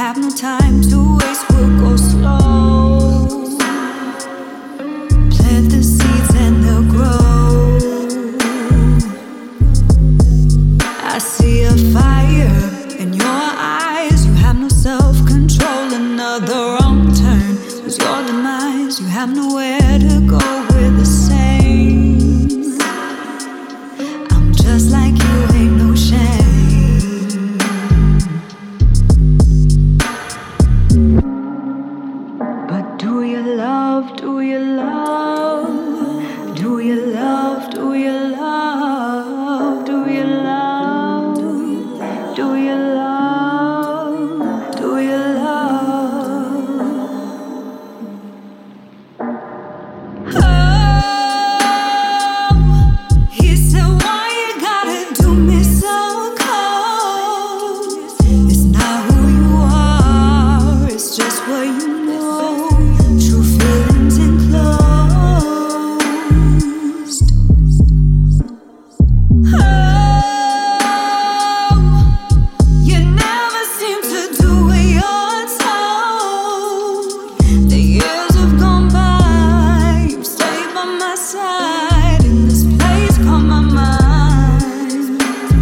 have no time to waste, we'll go slow. Plant the seeds and they'll grow. I see a fire in your eyes. You have no self-control. Another wrong turn was your demise. You have nowhere to go. We're the same. I'm just like you, ain't no shame. But do you love, do you love, do you love, do you love, do you love, do you love, do you love? Oh, he said, why you gotta do me so cold? It's not who you are, it's just what you know. True feelings enclosed. Oh, you never seem to do what you're told. The years have gone by, you stayed by my side in this place called my mind.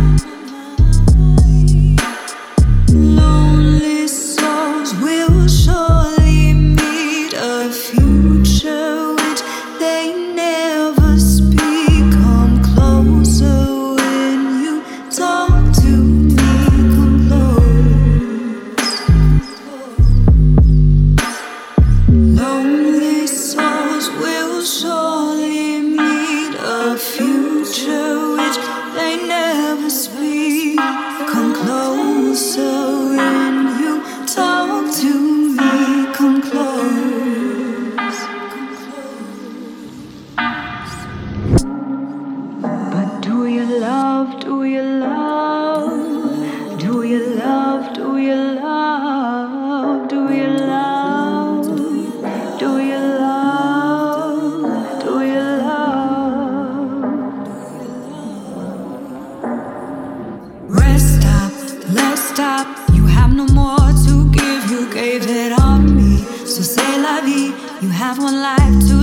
Lonely souls will surely meet a future which they never speak. Come closer when you talk to me. Come close. Lonely souls will surely meet a future which they never speak. Come closer when you talk to me. Come close. But do you love, do you love, do you love, do you love, do you love, do you love, do you love? Rest stop, let's stop. You have no more to give, you gave it on me. So say la vie, you have one life to